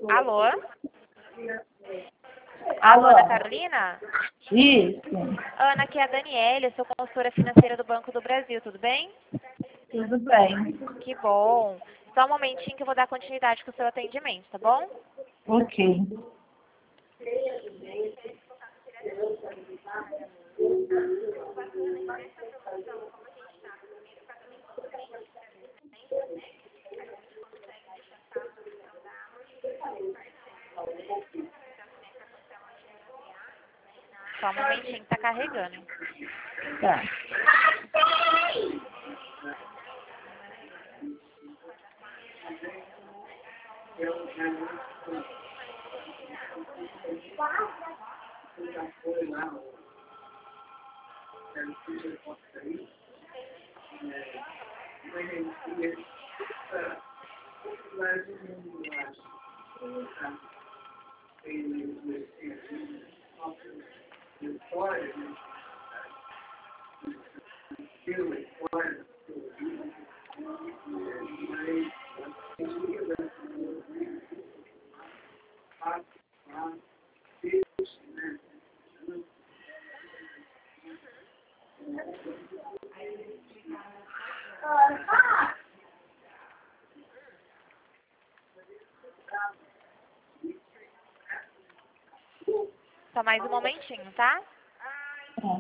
Alô? Alô, Alô? Ana Carolina? Isso, Ana, aqui é a Daniela, eu sou consultora financeira do Banco do Brasil, tudo bem? tudo bem. Que bom. Só um momentinho que eu vou dar continuidade com o seu atendimento, tá bom? Ok. Só um momentinho que tá carregando. Tá. Só mais um momentinho, tá? Tá.